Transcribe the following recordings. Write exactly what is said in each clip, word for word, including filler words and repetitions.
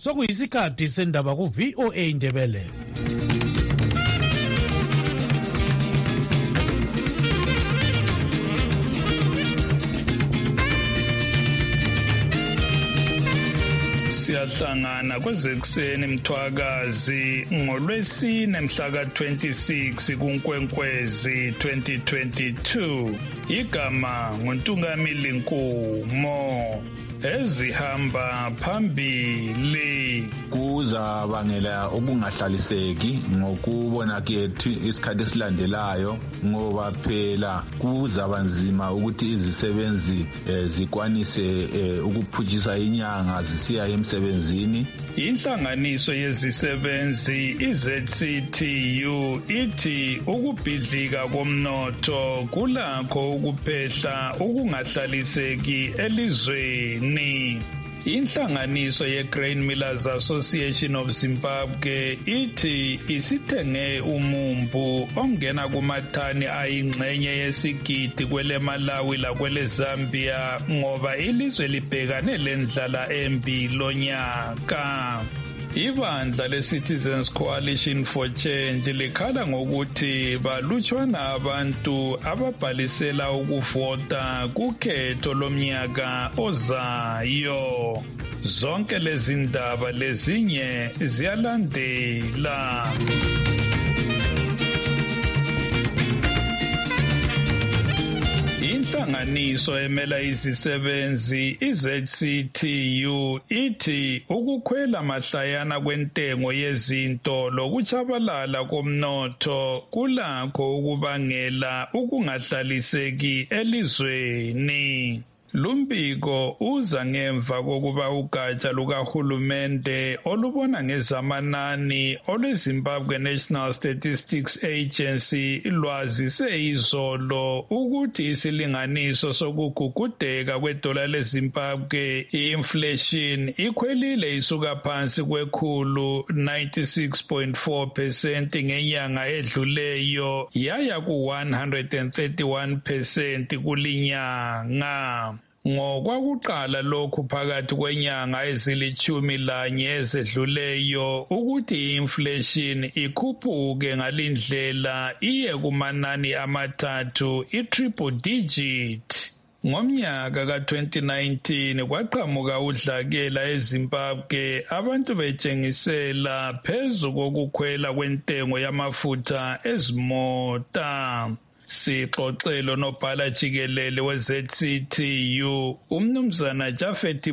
sokuyisikhathi sendaba ku V O A Ndebele. Siyahlangana kwezekuseni Mthwakazi ngolwesine mhla ka twenty-six kuNkwenkwezi twenty twenty-two. Igama nguNtungamili Nkumo. Ezihamba phambili kuzabangela ukungahlaliseki ngokubona kwethu isikhathi esilandelayo, ngoba phela kuzabanzima ukuthi izisebenzi eh, zikwanise eh, ukuphutshisa inyanga zisiya emsebenzini. Inhlanganiso yezisebenzi i-Z C T U ithi ukubhidlika komnotho kulakho ukuphehla ukungahlaliseki elizweni. Inhlanganiso ye-Grain Millers Association of Zimbabwe ithi isithenge umumbu ongena kumathani ayingxenye yesigidi kwele Malawi lakwele Zambia ngoba ilizwe libhekane lendlala embi lonyaka. Ibandla le-Citizens Coalition for Change likhala ngokuthi balutshwana abantu ababhalisela ukuvota kukhetho lomnyaka ozayo. Zonke lezi ndaba lezinye ziyalandela. Inhlanganiso emela izisebenzi i-Z C T U ithi ukukhwela mahlayana kwentengo yezinto lokuchabalala komnotho kulakho ukubangela ukungahlaliseki elizweni. Lumbiko uza ngemva kokuba ugatsha lukahulumende olubona ngezamanani olweZimbabwe National Statistics Agency lwazise izolo ukuthi isilinganiso sokugugudeka kwedola leZimbabwe i-inflation ikhwelile isuka phansi kwekhulu ninety-six point four percent ngenyanga edluleyo yaya ku one hundred thirty-one percent kulinyanga. Ngokwakuqala lokhu phakathi kwenyanga ezilithumi lanye ezedluleyo ukuthi i-inflation ikhuphuke ngalindlela iye kumanani amathathu i-triple digit. Ngomnyaka ka twenty nineteen kwaqhamuka udlakela eZimbabwe abantu betshengisela phezu kokukhwela kwentengo yamafutha ezimota. Sixoxelo nobhala jikelele we-Z C T U umnumzana Jafet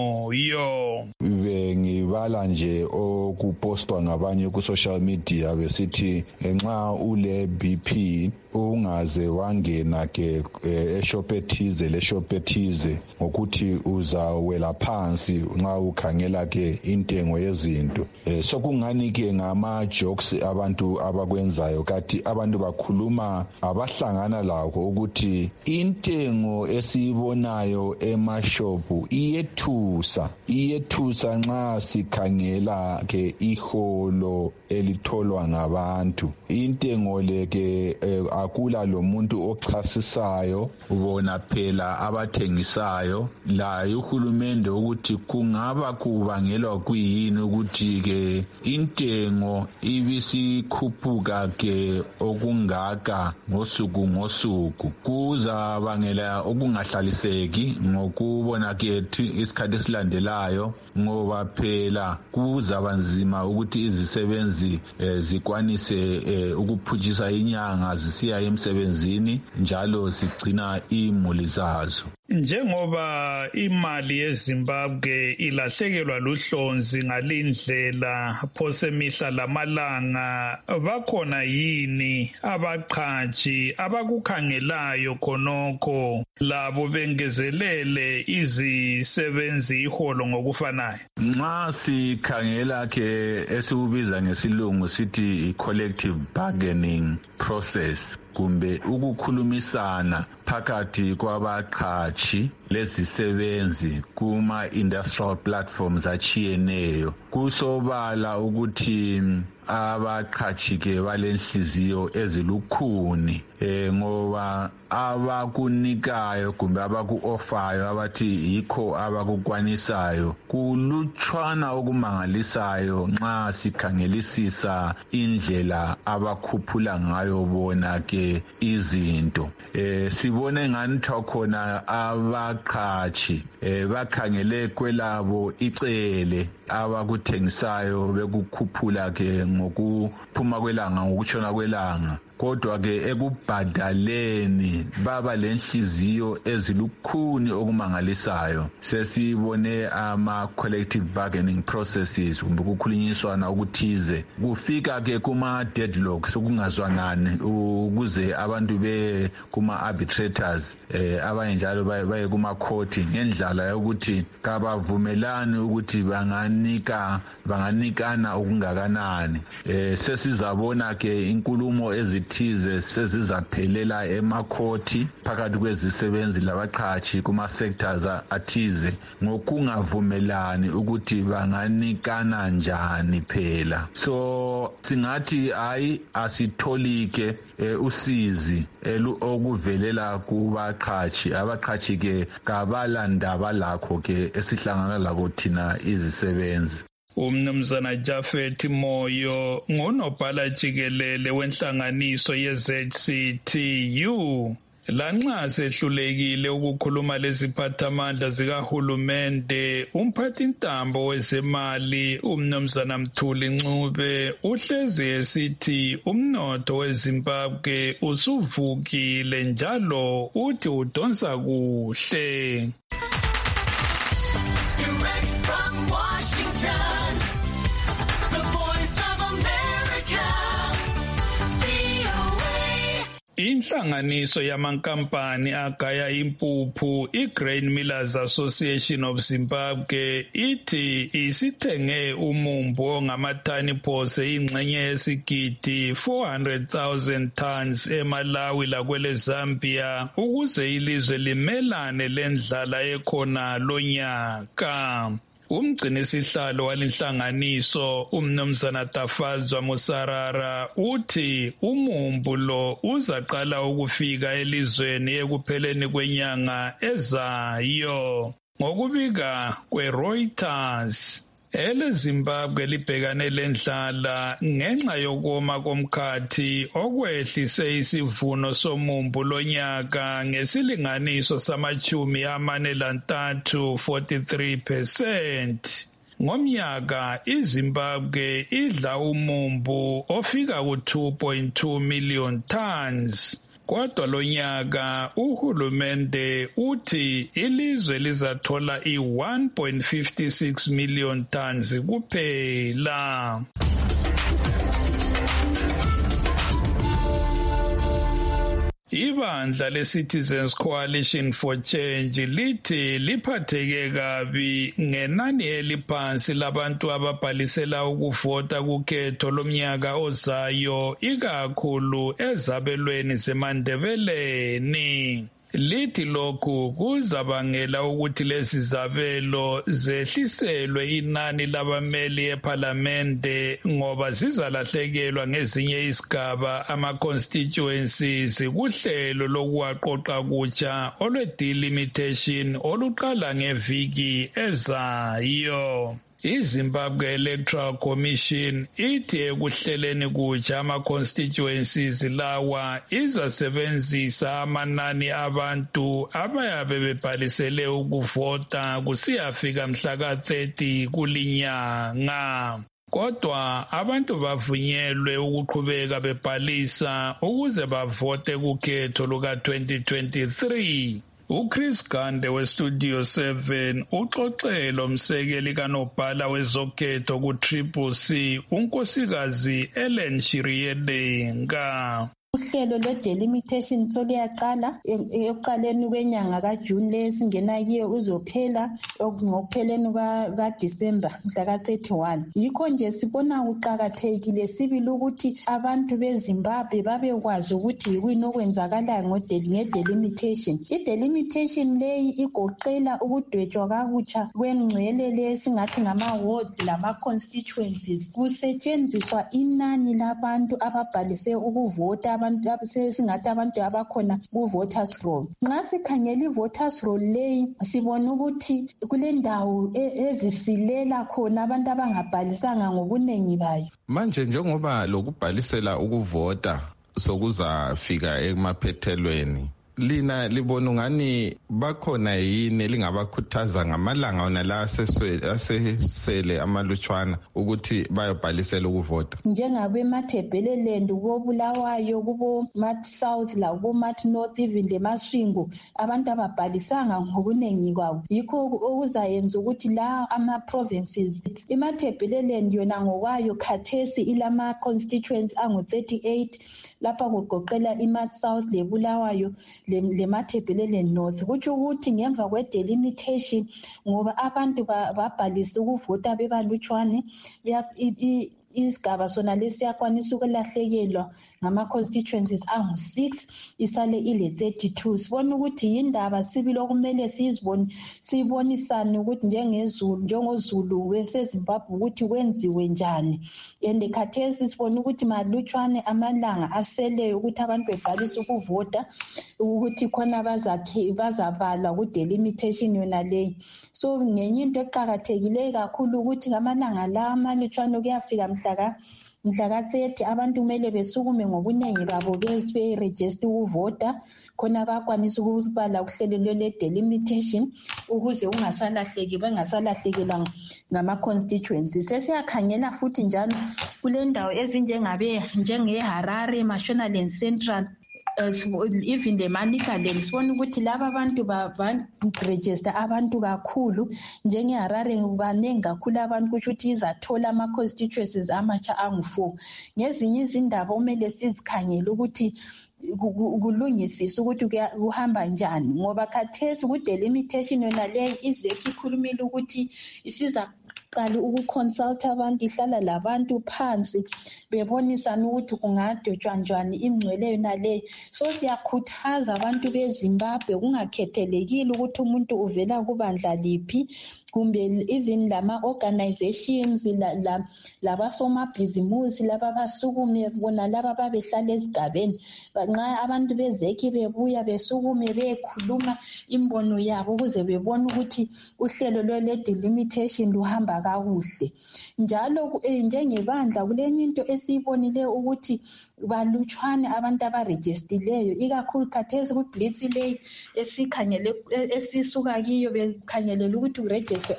Moyo. Bengibala nje okupostwa ngabanye ku social media besithi nxa ule B P ungaze wangena ke eshopethize le shopethize ngokuthi uzawela phansi nxa ukhangela ke intengo yezinto. So kungani ke ngama jokes abantu abakwenzayo kathi abantu bakhuluma abahlangana lakho ukuthi intengo esibonayo emashopu iyethusa iyethusa nxa sikhangela ke iholo elitholwa ngabantu. Intengo leke eh, akula lo muntu ochasisayo ubona phela abathengisayo la uhulumende ukuthi kungaba kubangelwa kuyini ukuthi ke intengo ibisikhuphuka ke okungaka ngosuku ngosuku. Kuzabangela ukungahlaliseki ngokubona kwethu isikhathi esilandelayo, ngoba phela kuzabanzima ukuthi izisebenzi eh, zikwanise eh, ukuphutshisa inyanga zisiya emsebenzini njalo sigcina imuli zazo. Njengoba imali yeZimbabwe ilahlekelwa luhlonzi ngalindlela phose mihla lamalanga, bakhona yini abaqhaji abakukhangelayo khonokho labo bengezelele izisebenzi iholo ngokufanayo? Nxa sikhangela ke esikubiza ngesilungu sithi i-collective bargaining process kumbe ukukhulumisana phakathi kwabaqhaji lezisebenzi kuma industrial platforms achiyeneyo, kusobala ukuthi abaqhatshi ke balenhliziyo ezilukhuni eh ngoba abakunikayo kumbe abaku-ofayo abathi yikho abakukwanisayo kulutshwana okumangalisayo nxa sikhangelisisa indlela abakhuphula ngayo bona ke izinto. Eh sibone ngani khona abaqhatshi eh bakhangele kwelabo icele abakuthengisayo bekukhuphula ke ngokuphuma kwelanga ngokutshona kwelanga. Kodwa ke ekubhadaleni baba lenhliziyo ezilukhuni okumangalisayo. Sesibone ama collective bargaining processes kumbe ukukhulunyiswana okuthize kufika ke kuma deadlocks okungazwanani ukuze abantu be kuma arbitrators eh abanye njalo baye kuma court ngendlela yokuthi kabavumelani ukuthi banganika banganikana okungakanani. Eh sesizabona ke inkulumo ezi thize sezizaphelela emakhoti phakathi kwezisebenzi labaqhatshi kuma sectors athize ngokungavumelani ukuthi banganikana njani phela. So singathi hayi asitholike eh, usizi elu okuvelela kubaqhatshi abaqhatshi ke kabalandaba lakho ke esihlangana labo thina izisebenzi. Umnumzana Jafet Moyo ngunobhala jikelele wenhlanganiso ye-Z C T U. Lanxa sehlulekile ukukhuluma leziphathamandla zikahulumende, umphathintambo wezemali umnumzana Mthuli Ncube uhlezi esithi umnotho weZimbabwe usuvukile njalo uthi udonsa kuhle. Inhlanganiso yamankampani agaya impuphu iGrain Millers Association of Zimbabwe ithi isithenge umumbu ongamathani phose ingxenye yesigidi four hundred thousand tons eMalawi lakwele Zambia ukuze ilizwe limelane lendlala ekhona lonyaka. Umgcinisihlalo walenhlanganiso umnumzana Tafadzwa Musarara uthi umumbu lo uzaqala ukufika elizweni ekupheleni kwenyanga ezayo. Ngokubika kweReuters, ele Zimbabwe libhekane lendlala ngenxa yokoma komkhathi okwehlise isivuno somumbu lonyaka ngesilinganiso samachumi amane lantathu forty-three percent. Ngomnyaka iZimbabwe idla umumbu ofika ku two point two million tons. Kodwa lonyaka uhulumende uthi ilizwe lizathola i one point five six million tons kuphela. Ibandla le-Citizens Coalition for Change lithi liphatheke kabi ngenani eliphansi labantu ababhalisela ukuvota kukhetho lomnyaka ozayo ikakhulu ezabelweni zeMandebeleni. Lithi lokhu kuzabangela ukuthi lezi zabelo zehliselwe inani labameli eParlamente ngoba zizalahlekelwa ngezinye isigaba ama-constituencies kuhlelo lokuwaqoqa kutsha olwe-delimitation oluqala ngeviki ezayo. iZimbabwe Electoral Commission ithi ekuhleleni kutsha ama-constituencies lawa izasebenzisa amanani abantu abayabe bebhalisele ukuvota kusiyafika mhla ka thirty kulinyanga. Kodwa abantu bavunyelwe ukuqhubeka bebhalisa ukuze bavote kukhetho luka twenty twenty-three. uChris Gande weStudio seven uxoxele umsekeli kanobhala wezokhetho ku-Triple C unkosikazi Ellen Shiriedenga. Uhlelo lwe-delimitation soluyaqala ekuqaleni kwenyanga kaJune lesingena kiyo uzophela ngokupheleni kaDisemba mhla ka-thirty-one. Yikho nje sibona kuqakathekile sibili ukuthi abantu beZimbabwe babekwazi ukuthi yikuyini okwenzakalayo nge-delimitation. I-delimitation leyi igoqela ukudwetshwa kakutsha kwengcwele lesingathi ngama-wards lama-constituencies. Kusetshenziswa inani labantu ababhalise ukuvota, abantu singathi abantu abakhona ku-voters roll. Nxa sikhangela i-voters roll leyi sibona ukuthi kulendawo ezisilela khona abantu abangabhalisanga ngobunengi bayo. Manje njengoba lokubhalisela ukuvota sokuzafika emaphethelweni, lina libona ngani bakhona yini lingabakhuthaza ngamalanga ona la asesele amalutshwana ukuthi bayobhalisela ukuvota? Njengabe Mathebeleland, kubo Bulawayo, kubo Mat South la kubo Mat North, even leMasvingo abantu ababhalisanga ngobunengi kwabo. Yikho okuzayenza ukuthi la ama provinces iMathebeleland yona ngokwayo khathesi ilama constituents angu thirty-eight lapha kugoqela iMat South leBulawayo leMathebeleland North. Kutsho ukuthi ngemva kwe-delimitation ngoba abantu babhalisa ukuvota bebalutshwane, isigaba sona lesiyakwanisa ukulahlekelwa ngama-constituencies angu six isale ile thirty-two. Sibona ukuthi yindaba sibili okumele sizibone sibonisane ukuthi njengezulu njengozulu weseZimbabwe ukuthi kwenziwe njani. And khathesi sibona ukuthi malutshwane amalanga aseleyo ukuthi abantu bebhalise ukuvota ukuthi khona bazakhe bazabala ku-delimitation yona leyi. So ngenye into eqakathekileyo kakhulu ukuthi ngamalanga la amalutshwane kuyafika mhla mhla ka-thirty abantu kumele besukume ngobunengi babo beregister ukuvota khona bakwanisa ukubala kuhlelo lwe-delimitation ukuze ungasalahleki bengasalahlekelwa ngama-constituencies. Sesiyakhangela futhi njalo kule ndawo ezinjengabe njenge-Harare, Mashonaland Central, even the Manicaland, sibona ukuthi laba abantu ba-register abantu kakhulu. Njenge-Harare banengi kakhulu abantu kusho ukuthi izathola ama-constituencies amatsha angu-four. Ngezinye izindaba kumele sizikhangele ukuthi kulungisiswa ukuthi kuhamba njani ngoba khathesi ku-delimitation yona leyo izekhi ikhulumile ukuthi isiza qala ukuconsulta abantu, ihlala labantu phansi bebonisana ukuthi kungadwetshwa njani ingcwele yona leyo. So siyakhuthaza abantu beZimbabwe kungakhethelekile ukuthi umuntu uvela kubandla liphi kumbe even lama-organizations labasomabhizimusi laba basukume bona laba babehlala ezigabeni. Nxa abantu bezekhi bebuya besukume bekhuluma imbono yabo ukuze bebone ukuthi uhlelo lwe-delimitation luhamba kakuhle. Njalo njengebandla kulenye into esiyibonileyo ukuthi balutshwane abantu abaregistileyo, ikakhulu khathesi ku-blitz leyi esikhangele esisuka kiyo bekhangelela ukuthi uregister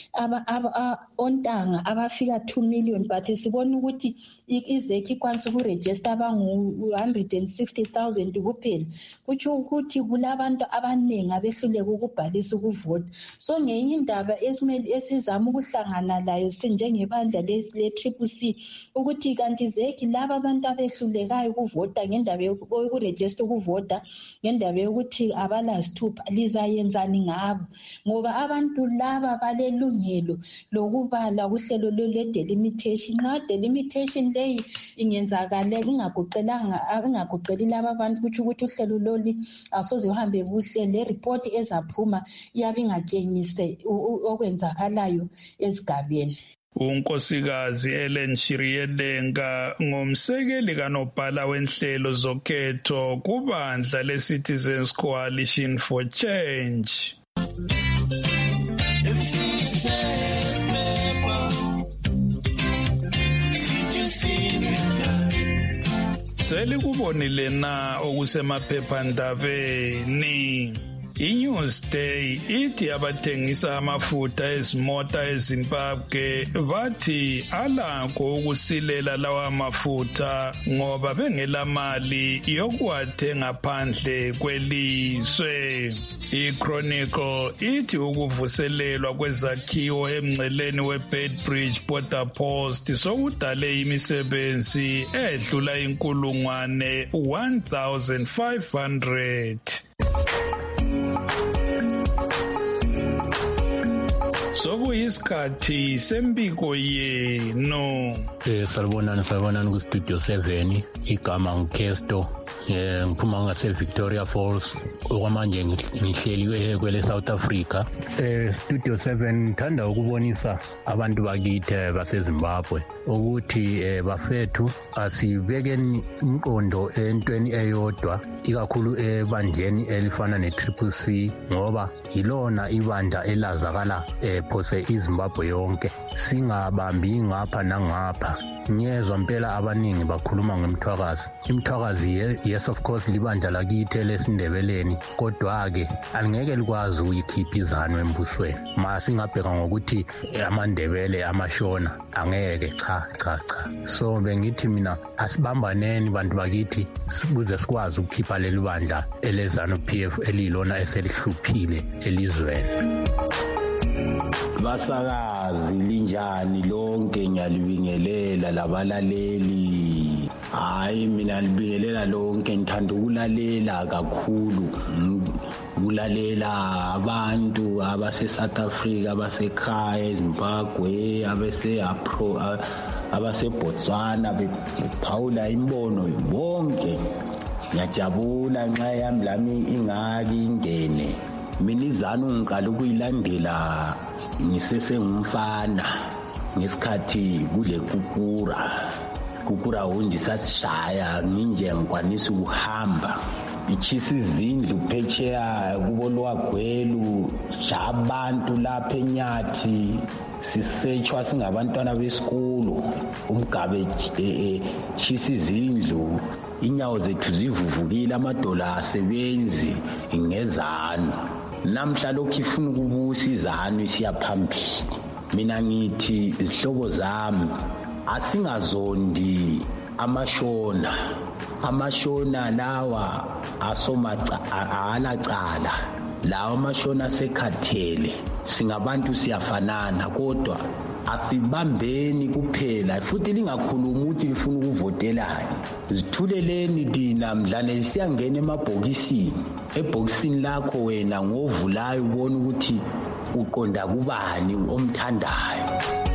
ontanga abafika two million, but sibona ukuthi izekhi ikwanisa ukuregister abangu one hundred sixty thousand kuphela. Kutsho ukuthi kulabantu abanengi abehluleka ukubhalisa ukuvota. So ngenye indaba esimele esizama ukuhlangana layo sinjengebandla le-Triple C ukuthi kanti zekhi laba abantu abehlulekayo ukuvota ngendaba yokuregister ukuvota ngendaba yokuthi abalazithupha lizayenzani ngabo ngoba abantu laba balelungelo lokubala kuhlelo lwe-delimitation. Nxa delimitation leyi ingenzakala ingagoqelanga ingagoqeli laba abantu kutsho ukuthi uhlelo loli asoze uhambe kuhle. Le report ezaphuma iyabe ingatshengise okwenzakalayo ezigabeni. uNkosikazi Ellen Shiriedenga ngumsekeli kanobhala wenhlelo zokhetho kubandla le-Citizens Coalition for Change. Selikubonile na okusemaphephandabeni? iNewsday ithi abathengisa amafutha ezimota eZimbabwe bathi alakho ukusilela lawa mafutha ngoba bengelamali yokuwathenga phandle kwelizwe. iChronicle ithi ukuvuselelwa kwezakhiwo emngceleni weBeitbridge Border Post sokudale imisebenzi edlula inkulungwane one thousand five hundred. Sokuyisikhathi sembiko yenu. Eh salibonani salibonani ku Studio seven igama ngikesto eh ngiphuma ngase Victoria Falls okwamanje ngihleli kwele South Africa. Eh Studio seven thanda ukubonisa abantu bakithe baseZimbabwe ukuthi eh bafethu asibekeni umqondo entweni eyodwa ikakhulu ebandleni elifana ne-Triple C ngoba yilona ibandla elazakala eh phose iZimbabwe yonke singabambi ngapha nangapha. Ngiyezwa impela abaningi bakhuluma ngemthwakazi. Imthwakazi yes of course libandla lakithe lesindebeleni kodwa ke alingeke likwazi ukuyikhipha izanu embusweni. Masingabheka ngokuthi amandebele amashona angeke cha cha cha. So bengithi mina asibambaneni bantu bakithi sibuze sikwazi ukukhipha leli bandla elezanu P F elilona eselihluphile elizweni. Basakazi linjani lonke ngiyalibingelela labalaleli. Hayi mina libingelela lonke ngithanda ukulalela kakhulu ukulalela abantu abase South Africa abasekhaya eZimbabwe abase Apro abase Botswana bephawula imbono bonke. Ngiyajabula nxa yami lami ingaki ingene. Mina izanu ngiqala ukuyilandela ngisesengumfana ngesikhathi kule kukura kukura hondi sasishaya nginje ngikwanisa ukuhamba ichisi izindlu phetsheya kubolwa gwelu jabantu lapha eNyathi sisetshwa singabantwana besikolo umgabe chisi izindlu inyawo zethu zivuvukile amadola asebenzi ngezanu. Namhla lokhu ifuna ukubusa izanu isiyaphambili. Mina ngithi izihlobo zami asingazondi amashona amashona lawa asomaca alacala lawa amashona sekhathele singabantu siyafanana kodwa asibambeni kuphela futhi lingakhuluma ukuthi lifuna ukuvotelana. Zithuleleni dina mdlane siyangena emabhokisini ebhokisini lakho wena ngovulayo ubona ukuthi uqonda kubani omthandayo.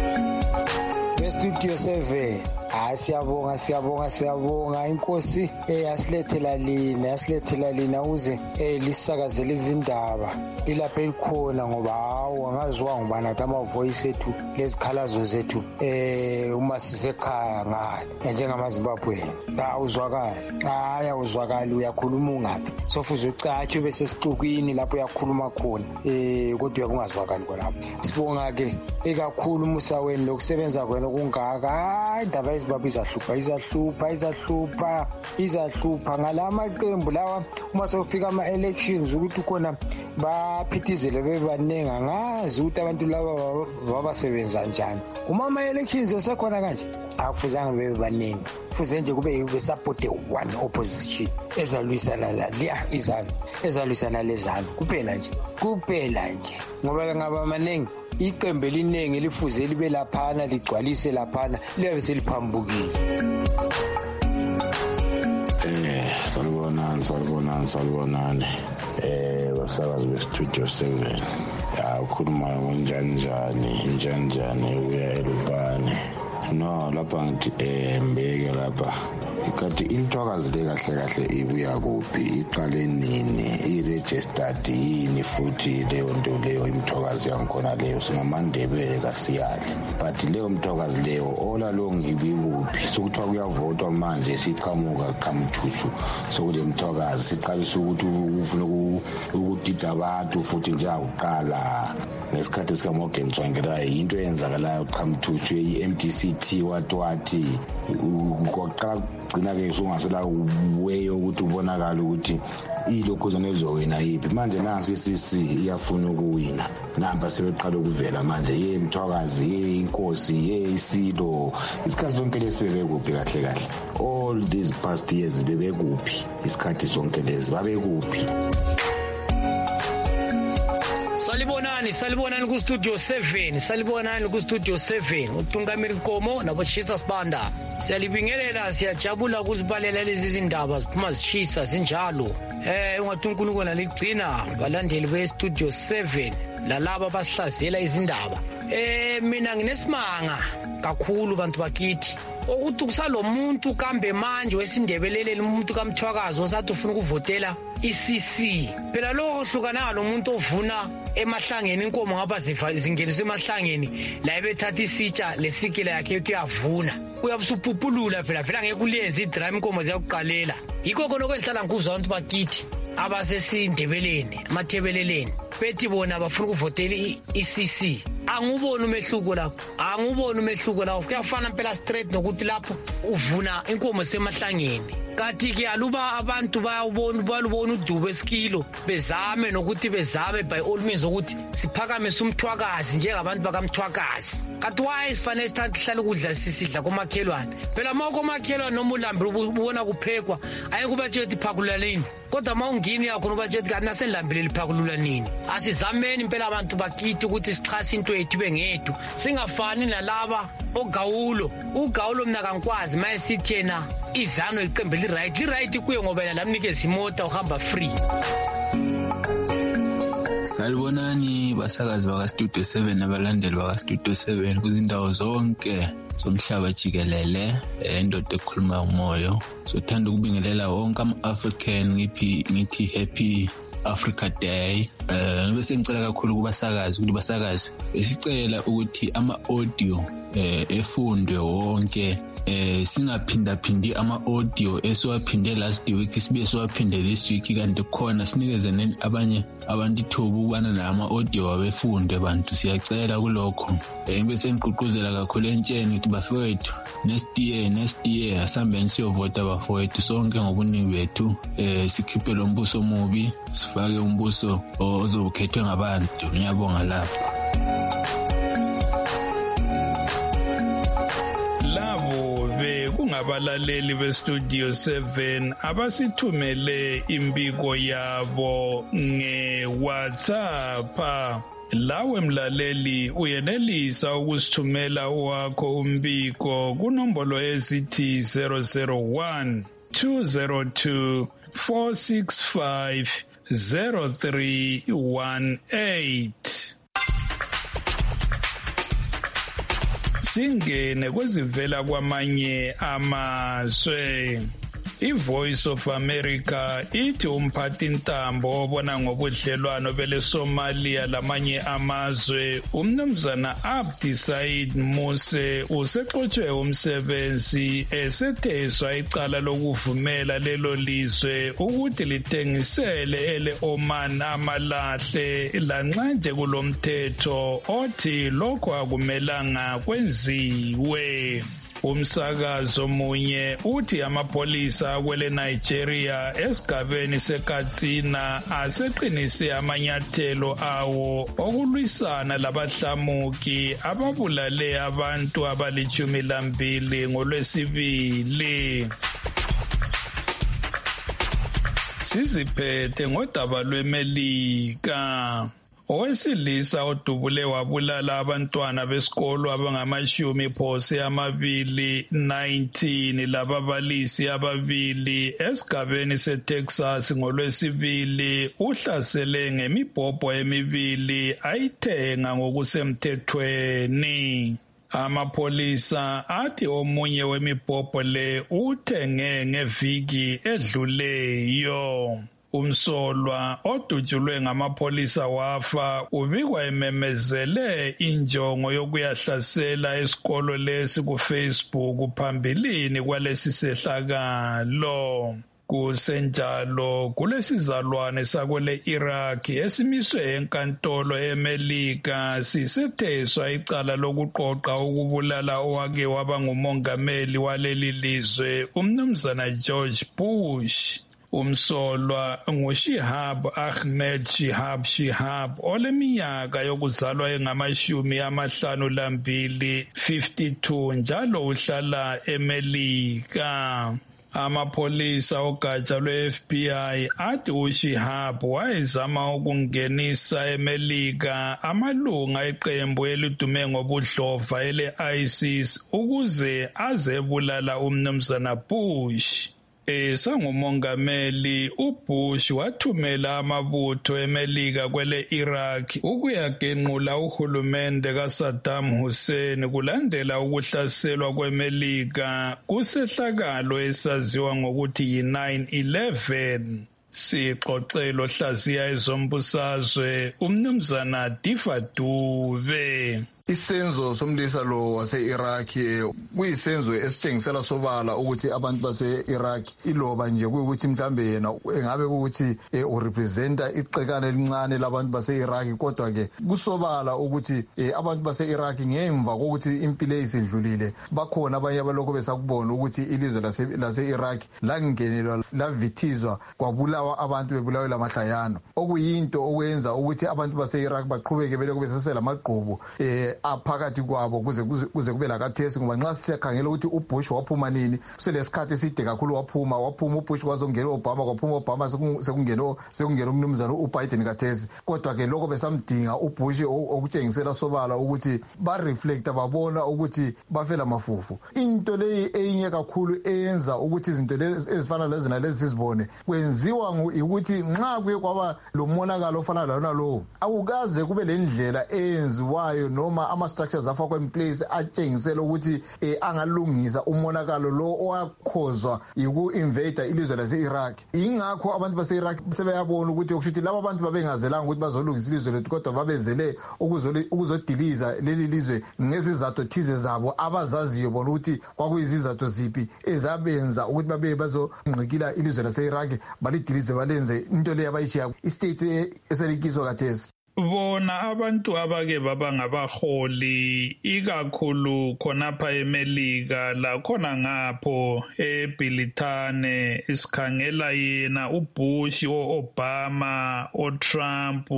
Studio seven hayi siyabonga siyabonga siyabonga inkosi eyasilethela lina yasilethela lina uze lisakazele izindaba ilapha elikhona ngoba hawo angazwa ngubana ama voice ethu lezikhalazo zethu eh uma sisekhaya ngani njengamaZimbabwe awuzwakala hayi awuzwakala uyakhuluma ungapi sofuze ucatshe bese sixukwini lapho uyakhuluma khona eh kodwa uyabungazwakali kwalapho. Sibonga ke ekakhulu umusaweni lokusebenza kwena kungaka hayi indaba eZimbabwe izahlupha izahlupha izahlupha izahlupha ngalamaqembu lawa uma sofika ama elections ukuthi khona baphithizele bebanengi angazi ukuthi abantu laba babasebenza njani uma ama elections esekhona kanje akufuzanga bebe baningi kufuze nje kube be support one opposition ezalwisana la izanu ezalwisana lezanu kuphela nje kuphela nje ngoba ngaba maningi iqembu eliningi lifuze libe laphana ligcwalise laphana liyabe seliphambukile. Eh salibonani salibonani salibonani eh basakazi be Studio seven ya ukhuluma njani njani njani njani uya elubani no lapha ngithi eh mbeke lapha ikati intwakazi le kahle kahle ibuya kuphi iqale nini i-registered yini futhi leyo nto leyo imthokazi yangikhona leyo singamandebele kasiyali but leyo mthokazi leyo ola lo ngibikuphi sokuthiwa kuyavotwa manje siqhamuka qhamthuthu sokuthi mthokazi siqalisa ukuthi ufuna ukudida abantu futhi njengakuqala ngesikhathi sikaMorgan Tsvangirai into eyenzakalayo qhamthuthu i-M D C T watwathi kwaqala gcina ke sungasela way ukuthi ubonakala ukuthi ilokhuzana ezowina yiphi manje nansi C C iyafuna ukuwina namba sebeqala ukuvela manje ye Mthwakazi ye Inkosi ye Isilo isikhathi sonke lesi bebekuphi kahle kahle all these past years bebekuphi isikhathi sonke lesi babekuphi. Salibonani salibonani ku studio seven salibonani ku studio seven uTungamiri Nkomo naboshisa Sibanda siyalibingelela siyajabula ukuzibalela lezi zindaba ziphuma zishisa sinjalo eh ungathi uNkulunkulu aligcina balandeli be studio seven lalaba basihlazela izindaba eh mina nginesimanga kakhulu bantu bakithi ukuthi kusalomuntu kambe manje wesindebeleleni umuntu kaMthwakazi osathi ufuna ukuvotela I-C C phela lokho hlukana lo muntu ovuna emahlangeni inkomo ngaba zingeniswe emahlangeni la ebethatha isitsha lesikile yakhe ethi uyavuna uyabusuphuphulula phela phela ngeke ulenze idrum inkomo ziyakuqalela yikho khona okwenhlala ngikuzwa abantu bakithi abasesindebeleni amathebeleleni bethi bona bafuna ukuvotela I-C C anguboni umehluko lapho anguboni umehluko lapho kuyafana phela straight nokuthi lapho uvuna inkomo semahlangeni kanti ke aluba abantu bayabona balubona uDube esikilo bezame nokuthi bezame by all means ukuthi siphakame sumthwakazi njengabantu bakaMthwakazi kanti why sifanele sithathe hlala ukudla sisidla komakhelwane phela mawuko makhelwane noma ulambe ubona kuphekwa ayekubatshe ukuthi phakulaleni kodwa mawungini yakho nobatshe kanti naselambile liphakulula nini asizameni impela abantu bakithi ukuthi sichase into yethu bengethu singafani nalaba ogawulo ugawulo mina kankwazi mayesithi yena izano iqembe li right li right kuye ngoba yena lamnikeza imota uhamba free. Salibonani basakazi baka Studio seven nabalandeli baka Studio seven kuzindawo zonke somhlaba jikelele endoda ekhuluma umoyo sothanda ukubingelela wonke ama-African ngiphi ngithi happy Africa Day. Eh bese ngicela kakhulu kubasakazi ukuthi basakazi besicela ukuthi ama audio eh efundwe wonke eh singaphinda phindi ama audio esiwaphinde last week sibe siwaphinde this week kanti khona sinikeze abanye abantu ithuba ukubana nama audio wabefunde abantu siyacela kulokho eh bese ngiqhuquzela kakhulu entsheni ukuthi bafowethu next year next year asambeni siyovota bafowethu sonke ngobuningi bethu eh sikhiphe lo mbuso omubi sifake umbuso ozokhethwe ngabantu ngiyabonga lapho. Abalaleli be Studio seven abasithumele imbiko yabo nge WhatsApp lawe mlaleli uyenelisa ukusithumela wakho umbiko kunombolo ezithi zero zero one two zero two four six five zero three one eight. Singene kwezivela kwamanye amazwe. iVoice of America ithi umphathi ntambo obona ngobudlelwano bele Somalia lamanye amazwe umnumzana Abdi Said Muse usexotshe umsebenzi esetheswa icala lokuvumela lelo lizwe ukuthi lithengisele ele Oman amalahle lanxanje kulomthetho othi lokho akumelanga kwenziwe. Umsakazo munye uthi amapolisa kwele Nigeria esigabeni seKatsina aseqinise amanyathelo awo okulwisana labahlamuki ababulale abantu abalichumi lambili ngolwesibili. Siziphethe ngodaba lweMelika. Owesilisa odubule wabulala abantwana besikolo abangamashumi phose amabili nineteen lababalisi ababili esigabeni seTexas ngolwesibili uhlasele ngemibhobho emibili ayithenga ngokusemthethweni. Amapolisa athi omunye wemibhobho le uthenge ngeviki edluleyo. Umsolwa odutshulwe ngamapolisa wafa ubikwa ememezele injongo yokuyahlasela esikolo lesi kuFacebook phambilini kwalesi sehlakalo. Kusenjalo kulesizalwane sakwele Iraq esimiswe enkantolo eMelika sisetheswa icala lokuqoqa ukubulala owake waba ngumongameli waleli lizwe umnumzana George Bush. Umsolwa nguShihab Ahmed Shihab Shihab oleminyaka yokuzalwa engamashumi amahlanu lambili fifty-two njalo uhlala eMelika. Amapholisa ogatsha lwe-F B I athi uShihab wayezama ukungenisa eMelika amalunga eqembu elidume ngobudlova ele-ISIS ukuze azebulala umnumzana Bush. Esangumongameli uBush wathumela amabutho eMelika kwele Iraq ukuyagenqula uhulumende kaSaddam Hussein kulandela ukuhlaselwa kweMelika kusehlakalo esaziwa ngokuthi yi nine eleven. Sixoxelo hlaziya ezombusazwe umnumzana Difa Dube. Isenzo somlisa lo wase-Iraq kuyisenzo esitshengisela sobala ukuthi abantu base-Iraq iloba nje kuyukuthi mhlambe yena engabe ukuthi urepresenta iqekane elincane labantu base-Iraq kodwa ke kusobala ukuthi abantu base-Iraq ngemva kokuthi impilo eyisedlulile bakhona abanye abalokho besakubona ukuthi ilizwe lase-Iraq langenelwa lavithizwa kwabulawa abantu bebulawe lamahlayana okuyinto okwenza ukuthi abantu base-Iraq baqhubeke belokho besasela amagqubu eh aphakathi kwabo kuze kuze kube lakathesi ngoba nxa siyakhangela ukuthi uBush waphuma nini selesikhathi eside kakhulu waphuma waphuma uBush wazongena uObama kwaphuma uObama sekungena sekungena umnumzana uBiden kathesi kodwa ke lokho besamdinga uBush okutshengisela sobala ukuthi ba reflect babona ukuthi bafela mafufu. Into leyi eyinye kakhulu eyenza ukuthi izinto lezi ezifana lezina lezi sizibone kwenziwa ukuthi nxa kuye kwaba lo monakalo ofana lana lo akukaze kube lendlela eyenziwayo noma ama structures afakwa in place atshengisela ukuthi eh, angalungisa umonakalo lo owakhozwa yiku invader ilizwe lase-Iraq. Ingakho abantu base-Iraq sebeyabona ukuthi okushuthi laba abantu babengazelanga ukuthi bazolungisa ilizwe lethu kodwa babezele ukuzodiliza leli lizwe ngezizathu thize zabo abazaziyo bona ukuthi kwakuyizizathu ziphi ezabenza ukuthi babe bazongqikila ilizwe lase-Iraq balidilize balenze into leyo abayishiya istate eselikiswa kathesi. Bona abantu abake baba ngabaholi ikakhulu khonapha eMelika la khona ngapho eBilitane isikhangela yena uBush oObama oTrump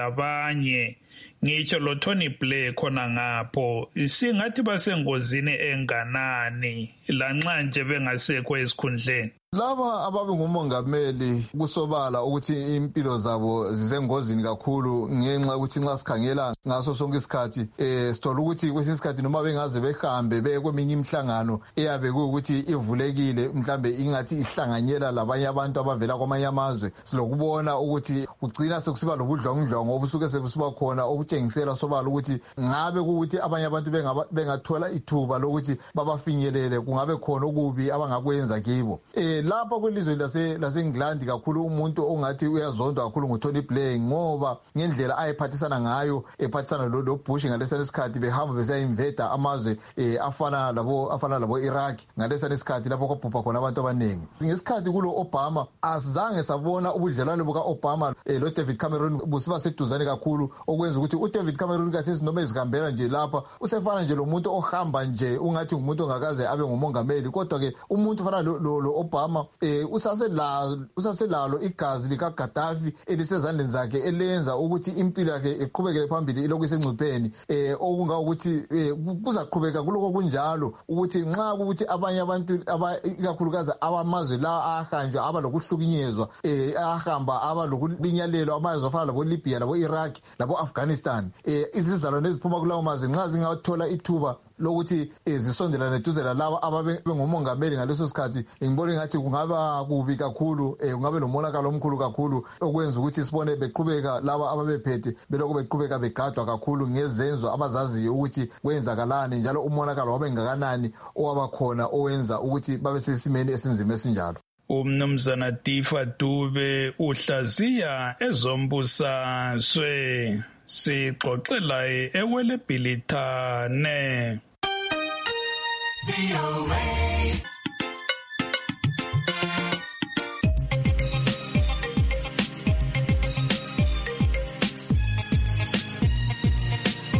labanye ngitsho lo Tony Blair khona ngapho isingathi basengozini enganani lanxa nje bengasekho esikhundleni. Laba ababe ngumongameli kusobala ukuthi impilo zabo zisengozini kakhulu ngenxa ukuthi nxa sikhangela ngaso sonke isikhathi eh sithola ukuthi kwesinye isikhathi noma bengaze behambe beye kweminye imhlangano eyabe ukuthi ivulekile mhlambe ingathi ihlanganyela labanye abantu abavela kwamanye amazwe silokubona ukuthi ugcina sekusiba lobudlwangudlwangu obusuke sebusiba khona okutshengisela sobala ukuthi ngabe ukuthi abanye abantu bengathola ithuba lokuthi babafinyelele kungabe khona okubi abangakwenza kibo. Eh lapha kwelizwe lase laseNgilandi kakhulu umuntu ongathi uyazondwa kakhulu nguTony Blair ngoba ngendlela ayephathisana ngayo ephathisana lo lo Bush ngalesa isikhathi behamba besayinveda amazwe eh, afana labo afana labo Iraq ngalesa isikhathi lapho kwabhubha khona abantu abaningi. Ngesikhathi kulo Obama asizange sabona ubudlelwano buka Obama eh, lo David Cameron busiba seduzane kakhulu okwenza ukuthi uDavid Cameron kathesi noma ezihambela nje lapha usefana nje lo muntu ohamba nje ungathi umuntu ongakaze abe ngumongameli kodwa ke umuntu fana lo, lo, lo Obama eh usaselalo usaselalo igazi lika Gaddafi elisezandleni zakhe elenza ukuthi impilo yakhe eqhubekele phambili ilokhu isengcupheni eh okunga ukuthi kuzaqhubeka kuloko kunjalo ukuthi nxa ukuthi abanye abantu ikakhulukazi abamazwe la ahanjwa abalokuhlukunyezwa eh ahamba abalokulinyalelwa amazwe afana labo Libya labo Iraq labo Afghanistan eh izizalo neziphuma kulawo mazwe nxa zingathola ithuba lokuthi ezisondelana eduze laba ababe ngumongameli ngaleso sikhathi ngibona ngathi kungaba kubi kakhulu eh kungabe lomonakalo omkhulu kakhulu okwenza ukuthi sibone beqhubeka laba ababephethe beloko beqhubeka begadwa kakhulu ngezenzo abazaziyo ukuthi kwenzakalani njalo umonakalo wabe ngakanani owaba khona owenza ukuthi babe sesimeni esinzima esinjalo. Umnumzana Difa Dube uhlaziya ezombusazwe sixoxela ewele Bilitane.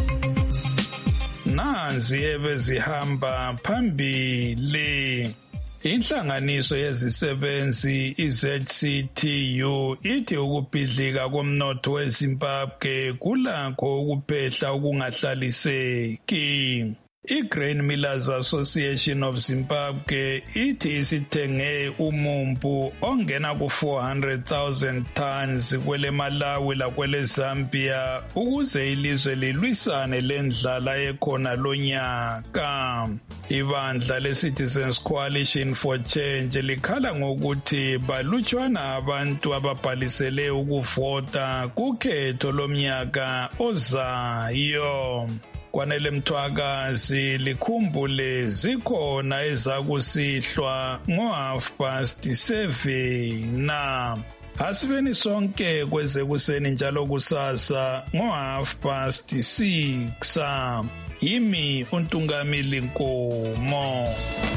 Nanzi ebezihamba phambili Inhlanganiso yezisebenzi i-Z C T U ithi ukubhidlika komnotho weZimbabwe kulakho ukuphehla okungahlaliseki. I-Grain Millers Association of Zimbabwe ithi isithenge umumbu ongena ku-four hundred thousand tons kwele Malawi lakwele Zambia ukuze ilizwe lilwisane lendlala ekhona lonyaka. Ibandla le-Citizens Coalition for Change likhala ngokuthi balutshwana abantu ababhalisele ukuvota kukhetho lomnyaka ozayo. Kwanele Mthwakazi likhumbule zikhona ezakusihlwa ngo half past seven na asibeni sonke kweze kuseni njalo kusasa ngo half past six. Yimi uNtungamili Nkomo.